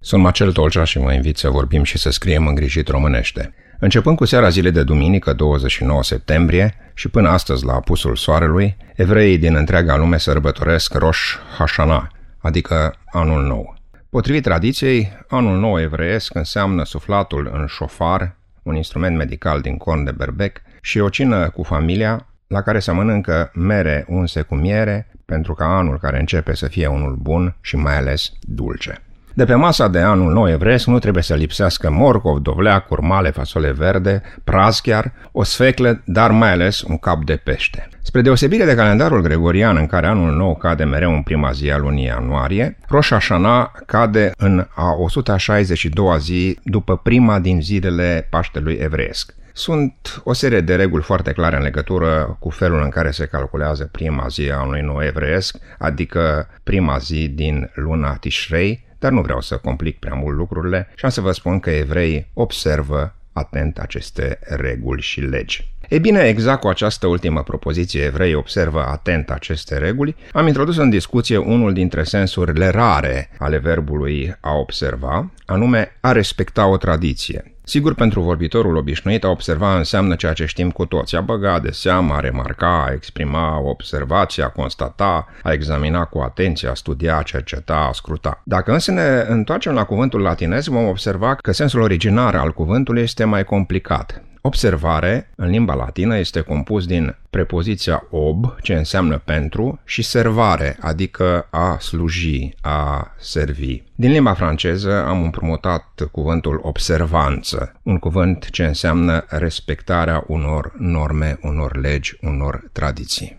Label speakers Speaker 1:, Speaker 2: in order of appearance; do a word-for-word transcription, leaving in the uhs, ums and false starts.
Speaker 1: Sunt Marcel Tolcea și vă invit să vorbim și să scriem îngrijit românește. Începând cu seara zilei de duminică, douăzeci și nouă septembrie, și până astăzi la apusul soarelui, evreii din întreaga lume sărbătoresc Rosh Hashanah, adică Anul Nou. Potrivit tradiției, Anul Nou evreiesc înseamnă suflatul în șofar, un instrument medical din corn de berbec, și o cină cu familia, la care se mănâncă mere unse cu miere, pentru ca anul care începe să fie unul bun și mai ales dulce. De pe masa de Anul Nou evreiesc nu trebuie să lipsească morcov, dovleac, curmale, fasole verde, praz chiar, o sfeclă, dar mai ales un cap de pește. Spre deosebire de calendarul gregorian, în care Anul Nou cade mereu în prima zi a lunii ianuarie, Rosh Hashanah cade în a o sută șaizeci și doua zi după prima din zilele Paștelui evreiesc. Sunt o serie de reguli foarte clare în legătură cu felul în care se calculează prima zi a unui nou evreiesc, adică prima zi din luna Tishrei, dar nu vreau să complic prea mult lucrurile și am să vă spun că evreii observă atent aceste reguli și legi. Ei bine, exact cu această ultimă propoziție, evreii observă atent aceste reguli, am introdus în discuție unul dintre sensurile rare ale verbului a observa, anume a respecta o tradiție. Sigur, pentru vorbitorul obișnuit, a observa înseamnă ceea ce știm cu toți: a băga de seamă, a remarca, a exprima o observație, a constata, a examina cu atenție, a studia, a cerceta, a scruta. Dacă însă ne întoarcem la cuvântul latinez, vom observa că sensul originar al cuvântului este mai complicat. Observare, în limba latină, este compus din prepoziția ob, ce înseamnă pentru, și servare, adică a sluji, a servi. Din limba franceză am împrumutat cuvântul observanță, un cuvânt ce înseamnă respectarea unor norme, unor legi, unor tradiții.